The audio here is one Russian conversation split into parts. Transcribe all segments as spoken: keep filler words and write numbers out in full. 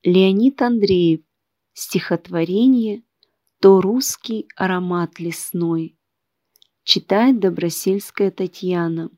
Леонид Андреев. Стихотворение «То русский аромат лесной». Читает Добросельская Татьяна.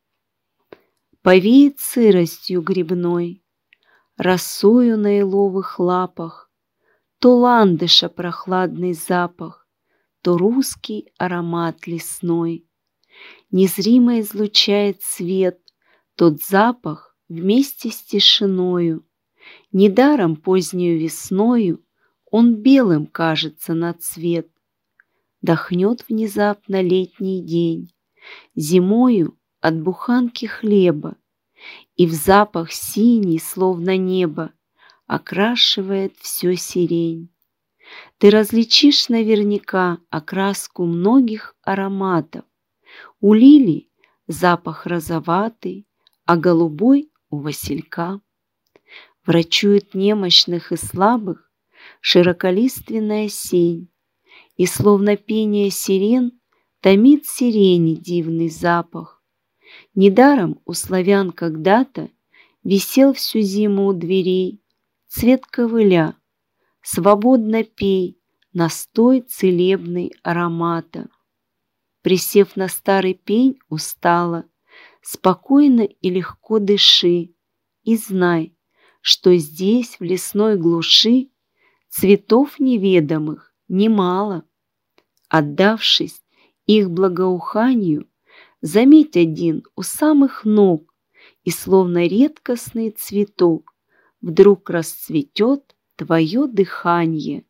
Повеет сыростью грибной, росою на еловых лапах, то ландыша прохладный запах, то русский аромат лесной. Незримо излучает свет тот запах вместе с тишиною. Недаром позднею весною он белым кажется на цвет. Дохнет внезапно летний день, зимою от буханки хлеба, и в запах синий, словно небо, окрашивает все сирень. Ты различишь наверняка окраску многих ароматов. У лилий запах розоватый, а голубой у василька. Врачует немощных и слабых широколиственная сень, и словно пение сирен томит сирени дивный запах. Недаром у славян когда-то висел всю зиму у дверей цвет ковыля. Свободно пей настой целебный аромата. Присев на старый пень устало, спокойно и легко дыши, и знай, что здесь, в лесной глуши, цветов неведомых немало. Отдавшись их благоуханию, заметь один у самых ног, и словно редкостный цветок вдруг расцветет твое дыхание.